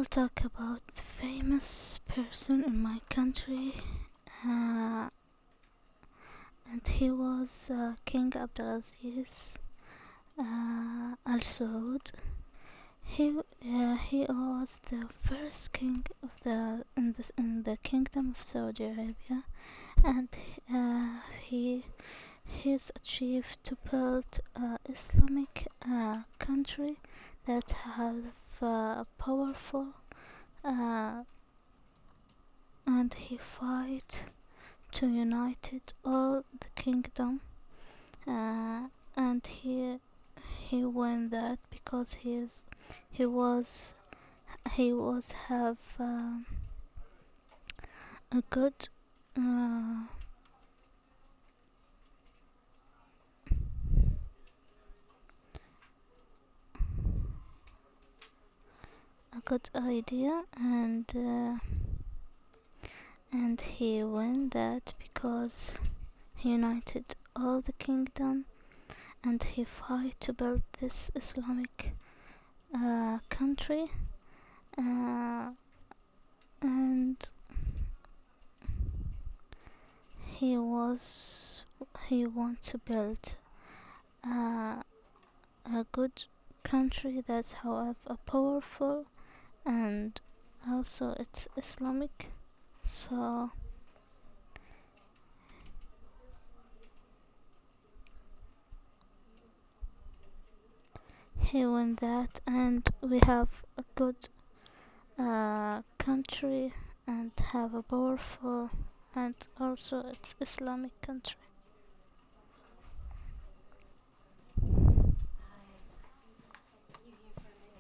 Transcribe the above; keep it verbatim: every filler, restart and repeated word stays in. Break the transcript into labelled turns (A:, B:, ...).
A: will talk about the famous person in my country, uh, and he was uh, King Abdulaziz uh, Al Saud. He uh, he was the first king of the in the in the kingdom of Saudi Arabia, and uh, he he's achieved to build a Islamic uh, country that have uh, powerful uh, and he fight to united all the kingdom, uh, and he he won that because he is he was he was have um, a good uh, a good idea, and uh, and he won that because he united all the kingdom, and he fight to build this Islamic uh, country, uh, and he was he want to build uh, a good country that however powerful, and also it's Islamic. So he won that, and we have a good uh, country and have a powerful, and also it's Islamic country.